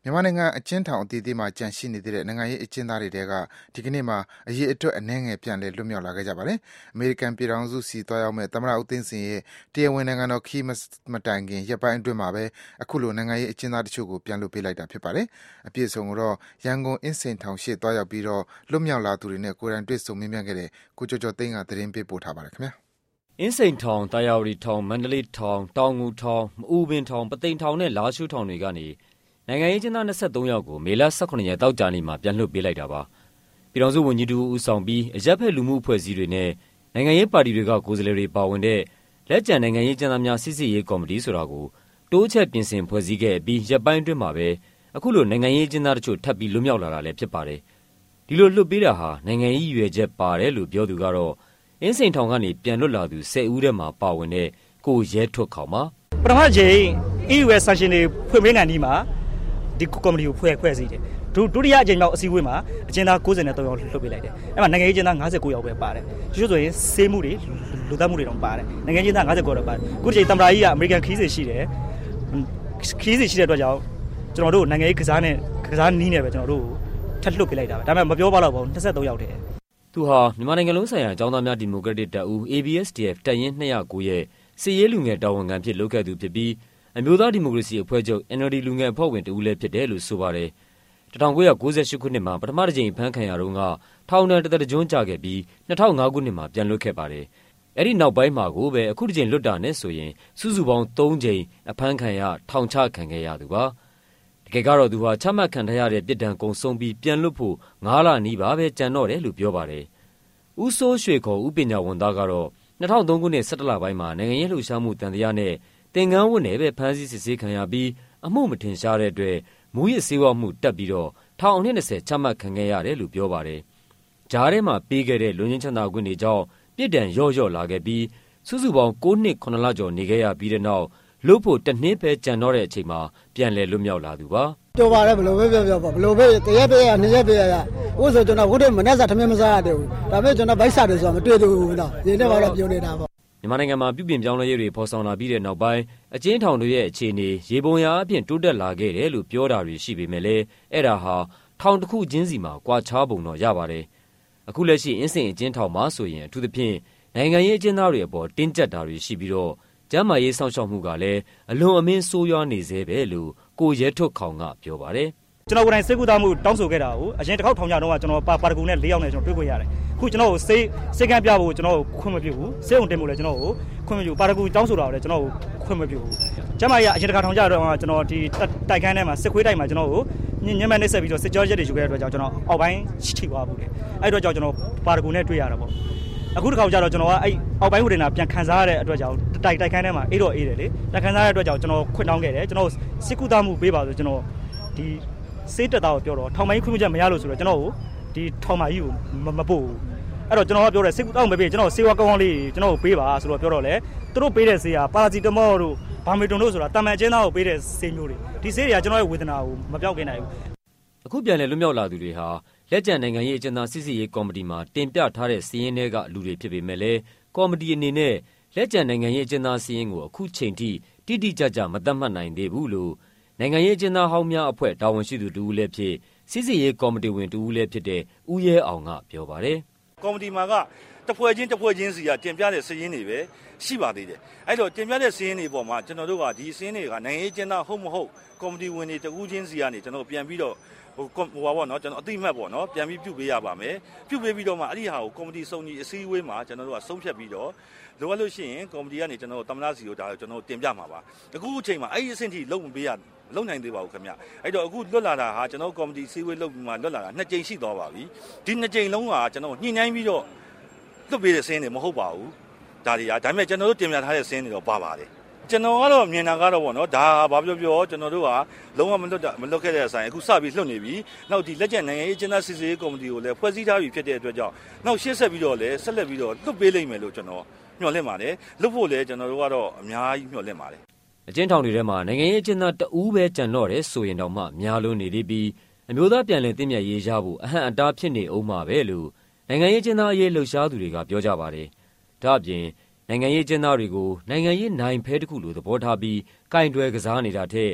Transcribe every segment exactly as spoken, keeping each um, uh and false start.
မြန်မာနိုင်ငံအကျဉ်းထောင်အသီးသီးမှာကျန်ရှိနေသေးတဲ့နိုင်ငံရေးအကျဉ်းသားတွေထဲကဒီကနေ့မှာအရေအတွက်အနည်းငယ်ပြန်လည်လွတ်မြောက်လာခဲ့ကြပါတယ်။အမေရိကန်ပြည်ထောင်စုဆီသွားရောက်မယ့်သမ္မတဦးသိန်းစိန်ရဲ့တရားဝင်နိုင်ငံတော်ခရီးမတိုင်ခင်ရက်ပိုင်းအတွင်းမှာပဲအခုလိုနိုင်ငံရေးအကျဉ်းသားတချို့ကိုပြန်လွှတ်ပေးလိုက်တာဖြစ်ပါတယ်။အပြည့်အစုံကိုတော့ရန်ကုန်အင်းစိန်ထောင်ရှေ့သွားရောက်ပြီးတော့လွတ်မြောက်လာသူတွေနဲ့ကိုယ်တိုင်တွေ့ဆုံမေးမြန်းခဲ့တဲ့ကိုကျော်ကျော်သိန်းကသတင်းပေးပို့ထားပါတယ်ခင်ဗျာ။အင်းစိန်ထောင်၊တာယာဝတီထောင်၊မန္တလေးထောင်၊တောင်ငူထောင်၊မအူပင်ထောင်၊ပုသိမ်ထောင်နဲ့လားရှိုးထောင်တွေကနေနိုင်ငံရေးအကျဉ်းသား၂၃ယောက်ကိုမေလ၁၇ရက်သောကြာနေ့မှာပြန်လွှတ်ပေးလိုက်တာပါ။ပြည်ထောင်စုဝန်ကြီးတူဦးဆောင်ပြီးအရပ်ဖက်လူမှုအဖွဲ့အစည်းတွေနဲ့နိုင်ငံရေးပါတီတွေကကိုယ်စားလှယ်တွေပါဝင်တဲ့လက်ကျန်နိုင်ငံရေးအကျဉ်းသားများစစ်ဆေးရေးကော်မတီဆိုတာကိုတိုးချက်ပြင်ဆင်ဖွဲ့စည်းခဲ့ပြီးရက်ပိုင်းအတွင်းမှာပဲအခုလိုနိုင်ငံရေးအကျဉ်းသားတချို့ထပ်ပြီးလွတ်မြောက်လာတာလည်းဖြစ်ပါတယ်။ဒီလိုလွှတ်ပေးတာဟာနိုင်ငံရေးရွေချက်ပါတယ်လို့ပြောသူကတော့အင်းစိန်ထောင်ကနေပြန်လွတ်လာသူ၁၀ဦးထဲမှာပါဝင်တဲ့ကိုရဲထွတ်ခေါင်ပါပထမချိန် E U ရဲ့ sanction တွေဖွင့်ပေးနိုင်ဒီမှာဒီကော်မတီကိုဖွဲ့ဖွဲ့စည်းတယ်ဒုဒုတိယအကြိမ်မြောက်အစည်းအဝေးမှာအကျဉ်းသား၉၃ယောက်လွှတ်ပေးလိုက်တယ်အဲ့မှာနိုင်ငံရေးအကျဉ်းသား၅၉ယောက်ပဲပါတယ်ကျို့ဆိုရင်စေးမှုတွေလူသတ်မှုတွေတော့ပါတယ်နိုင်ငံရေးအကျဉ်းသား၅၉ယောက်တော့ပါတယ်ခုချိန်တမ္ပရာကြီးကအမေရိကန်ခီးစီရှိတယ်ခီးစီရှိတဲ့အတွက်ကြောင့်ကျွန်တော်တို့နိုင်ငံရေးကစားနဲ့ကစားနီးနေပဲကျွန်တော်တို့ထပ်လွှတ်ပေးလိုက်တာပဲဒါပေမဲ့မပြောပါတော့ဘူး၂၃ယောက်တည်းသူဟာမြန်မာနိုင်ငံလုံးဆိုင်ရာအကြောင်းသားများဒီမိုကရက်တစ်တပ်ဦး A B S D F တပ်ရင်း၂၀၉ရဲ့စစ်ရေးလူငယ်တာဝန်ခံဖြစ်လုပ်ခဲ့သူဖြစ်ပြီးအမျိုးသားဒီမိုကရေစီအဖွဲ့ချုပ် N L D လူငယ်အဖွဲ့ဝင်တဦးလည်းဖြစ်တယ်လို့ဆိုပါတယ်။၁၉၉၈ခုနှစ်မှာပထမတစ်ကြိမ်ဖမ်းခံရတော့ကထောင်ဒဏ်တစ်သက်ကျွန်းကျခဲ့ပြီး၂၀၀၅ခုနှစ်မှာပြန်လွတ်ခဲ့ပါတယ်။အဲဒီနောက်ပိုင်းမှာကိုပဲအခုတစ်ကြိမ်လွတ်တာနဲ့ဆိုရင်စုစုပေါင်း၃ကြိမ်အဖမ်းခံရထောင်ချခံခဲ့ရသူပါ။တကယ်ကတော့သူဟာချမှတ်ခံထားရတဲ့ပြည်ဒဏ်ကုန်ဆုံးပြီးပြန်လွတ်ဖို့၅လနီးပါပဲကြံတော့တယ်လို့ပြောပါတယ်။ဦးစိုးရွှေခေါ်ဦးပညာဝန်သားကတော့၂၀၀၃ခုနှစ်၁၇လပိုင်းမှာနိုင်ငံရေးလှုပ်ရှားမှုတန်တရားနဲ့သင်္ကန်းဝတ်နဲ့ပဲဖမ်းဆီးစစ်ဆေးခံရပြီးအမှုမထင်ရှားတဲ့အတွက်မူရစ်ဆေးဝါးမှုတက်ပြီးတော့ထောင်အနှစ်၂၀ချမှတ်ခံခဲ့ရတယ်လို့ပြောပါတယ်။ဂျားထဲမှာပေးခဲ့တဲ့လူရင်းချမ်းသာခွင့်တွေကြောင့်ပြည်ဒဏ်ရော့ရော့လာခဲ့ပြီးစုစုပေါင်း၉နှစ်၇လကျော်နေခဲ့ရပြီးတဲ့နောက်လွတ်ဖို့တစ်နှစ်ပဲကြံတော့တဲ့အချိန်မှာပြန်လည်လွတ်မြောက်လာသူပါ။တော်ပါတယ်ဘလို့ပဲပြောပြောပါဘလို့ပဲတရက်ပဲရနှစ်ရက်ပဲရဥဆိုကျွန်တော်ခုတည်းမနေ့ကထမင်းမစားရတယ်ဘူး။ဒါပေမဲ့ကျွန်တော်ဗိုက်စားတယ်ဆိုတော့မတွေ့သေးဘူးနော်။ဒီနေ့ကတော့ပြောနေတာပေါ့မြန်မာနိုင်ငံမှာပြုပြင်ပြောင်းလဲရေးတွေဖော်ဆောင်လာပြီးတဲ့နောက်ပိုင်းအကျဉ်းထောင်တွေရဲ့အခြေအနေရေပုံရာအပြင်တိုးတက်လာခဲ့တယ်လို့ပြောတာတွေရှိပေမဲ့လည်းအဲ့ဒါဟာထောင်တစ်ခုချင်းစီမှာကွာခြားပုံတော့ရပါတယ်။အခုလက်ရှိအင်းစိန်အကျဉ်းထောင်မှာဆိုရင်အထူးသဖြင့်နိုင်ငံရေးအကျဉ်းသားတွေအပေါ်တင်းကျပ်တာတွေရှိပြီးတော့ကျန်းမာရေးစောင့်ရှောက်မှုကလည်းအလွန်အမင်းဆိုးရွားနေသေးပဲလို့ကိုရဲထွတ်ခေါင်ကပြောပါတယ်။ကျွန်တော်ကိုယ်တိုင်စိတ်ကူးသားမှုတောင်းဆိုခဲ့တာကိုအရင်တစ်ခေါက်ထောင်ကြတော့ကကျွန်တော်ပါပါတကူနဲ့၄ယောက်နဲ့ကျွန်တော်တွေ့ခွင့်ရတယ်။ခုကျွန်တော်ကိုစိတ်စိတ်ကမ်းပြဖို့ကျွန်တော်ကိုခွင့်မပြုဘူး။စိတ်ုံတင်ဖို့လည်းကျွန်တော်ကိုခွင့်မပြုဘူး။ပါတကူတောင်းဆိုတာကိုလည်းကျွန်တော်ကိုခွင့်မပြုဘူး။ကျမကြီးကအရင်တစ်ခါထောင်ကြတော့ကျွန်တော်ဒီတိုက်ခန်းထဲမှာစစ်ခွေးတိုက်မှာကျွန်တော်ကိုညညမနှိမ့်ဆက်ပြီးတော့စစ်ကြောရက်တွေယူခဲ့တဲ့အတွက်ကြောင့်ကျွန်တော်အောက်ပိုင်းထိသွားဘူးလေ။အဲ့အတွက်ကြောင့်ကျွန်တော်ပါတကူနဲ့တွေ့ရတာပေါ့။အခုတစ်ခါကျတော့ကျွန်တော်ကအဲ့အောက်ပိုင်းဟိုတင်တာပြန်ခံစားရတဲ့အတွက်ကြောင့်တိုက်တိုက်ခန်းထဲမှာအေးတော့အေးတယ်လေ။တိုက်ခံစားရတဲ့အတွက်ကြောင့်ကျွန်တော်ခွင့်တောင်းခဲ့တယ်။ကျွန်တော်စစ်ကူသားမှုပေးပါဆိုကျွန်တော်ဒီစေးတက်တာကိုပြောတော့ထောင်မိုင်းခွင့်ပြုချက်မရလို့ဆိုတော့ကျွန်တော်ကိုဒီထောင်မကြီးကိုမပို့ဘူးအဲ့တော့ကျွန်တော်ကပြောတယ်စေးကူတောက်မပေးကျွန်တော်စေးဝါကောင်းကောင်းလေးကျွန်တော်ကိုပေးပါဆိုတော့ပြောတော့လေသူတို့ပေးတဲ့စေးကပါရာစီတမောတို့ဘာမီတွန်တို့ဆိုတာတာမန်ကျင်းသားကိုပေးတဲ့စေးမျိုးတွေဒီစေးတွေကကျွန်တော်ရဲ့ဝေဒနာကိုမပြောက်ခင်နိုင်ဘူးအခုပြန်လည်လွတ်မြောက်လာသူတွေဟာလက်ကျန်နိုင်ငံရေးအကျဉ်းသားစစ်စစ်ရေးကော်မတီမှာတင်ပြထားတဲ့စီးရင်တွေကလူတွေဖြစ်ပေမဲ့လည်းကော်မတီအနေနဲ့လက်ကျန်နိုင်ငံရေးအကျဉ်းသားစီးရင်ကိုအခုချိန်ထိတိတိကျကျမသတ်မှတ်နိုင်သေးဘူးလို့နိုင်ငံရေးအကျဉ်းသားဟောင်းများအဖွဲ့တာဝန်ရှိသူတူဦးလည်းဖြစ်စစ်စစ်ရေးကော်မတီဝင်တူဦးလည်းဖြစ်တဲ့ဦးရဲအောင်ကပြောပါတယ်။ကော်မတီမှာကတဖွဲ့ချင်းတဖွဲ့ချင်းစီကတင်ပြတဲ့စည်းရင်းတွေပဲရှိပါသေးတယ်။အဲ့တော့တင်ပြတဲ့စည်းရင်းတွေပေါ်မှာကျွန်တော်တို့ကဒီစည်းရင်းတွေကနိုင်ငံရေးအကျဉ်းသားဟုတ်မဟုတ်ကော်မတီဝင်တွေတူဦးချင်းစီကနေကျွန်တော်ပြန်ပြီးတော့ဟိုဟိုပါပေါ့နော်ကျွန်တော်အတိအမှတ်ပေါ့နော်ပြန်ပြီးပြုတ်ပေးရပါမယ်။ပြုတ်ပေးပြီးတော့မှအဲ့ဒီဟာကိုကော်မတီစုံကြီးအစည်းအဝေးမှာကျွန်တော်တို့ကဆုံးဖြတ်ပြီးတော့လိုအပ်လို့ရှိရင်ကော်မတီကနေကျွန်တော်တို့တမနာစီကိုဒါကျွန်တော်တို့တင်ပြမှာပါ။အခုအချိန်မှာအဲ့ဒီအဆင့်ထိလုံးမပေးရလုံနိုင်သေးပါဘူးခင်ဗျအဲ့တော့အခုလွတ်လာတာဟာကျွန်တော်ကော်မတီစီဝေးလုပ်ပြီးမှလွတ်လာတာနှစ်ကြိမ်ရှိသွားပါပြီဒီနှစ်ကြိမ်လုံးကကျွန်တော်ညှိနှိုင်းပြီးတော့လွတ်ပေးတဲ့စင်းတွေမဟုတ်ပါဘူးဒါတွေကဒါပေမဲ့ကျွန်တော်တို့တင်ပြထားတဲ့စင်းတွေတော့ပါပါတယ်ကျွန်တော်ကတော့မြင်တာကတော့ဗောနော်ဒါဘာပြောပြောကျွန်တော်တို့ကလုံးဝမလွတ်မလွတ်ခဲ့တဲ့အဆိုင်အခုစပြီးလွတ်နေပြီနောက်ဒီလက်ကျန်နိုင်ငံရေးအကျဉ်းသားစစ်ဆေးကော်မတီကိုလည်းဖွဲ့စည်းထားပြီးဖြစ်တဲ့အတွက်ကြောင့်နောက်ရှေ့ဆက်ပြီးတော့လည်းဆက်လက်ပြီးတော့လွတ်ပေးလိမ့်မယ်လို့ကျွန်တော်မျှော်လင့်ပါတယ်လွတ်ဖို့လည်းကျွန်တော်တို့ကတော့အများကြီးမျှော်လင့်ပါတယ်အကျဉ်းထောင်တွေထဲမှာနိုင်ငံရေးအကျဉ်းသားတဦးပဲကြံတော့တယ်ဆိုရင်တော့မှများလို့နေသေးပြီးအမျိုးသားပြန်လည်တည်မြဲရေးရဖို့အဟန့်အတားဖြစ်နေအောင်မှာပဲလို့နိုင်ငံရေးအကျဉ်းသားအရေးလှုပ်ရှားသူတွေကပြောကြပါတယ်။ဒါ့အပြင်နိုင်ငံရေးအကျဉ်းသားတွေကိုနိုင်ငံရေးနိုင်ဖဲတစ်ခုလိုသဘောထားပြီးကင်တွယ်ကစားနေတာထက်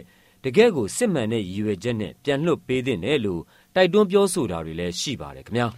တကယ့်ကိုစစ်မှန်တဲ့ရည်ရွယ်ချက်နဲ့ပြန်လွှတ်ပေးသင့်တယ်လို့တိုက်တွန်းပြောဆိုတာတွေလည်းရှိပါတယ်ခင်ဗျာ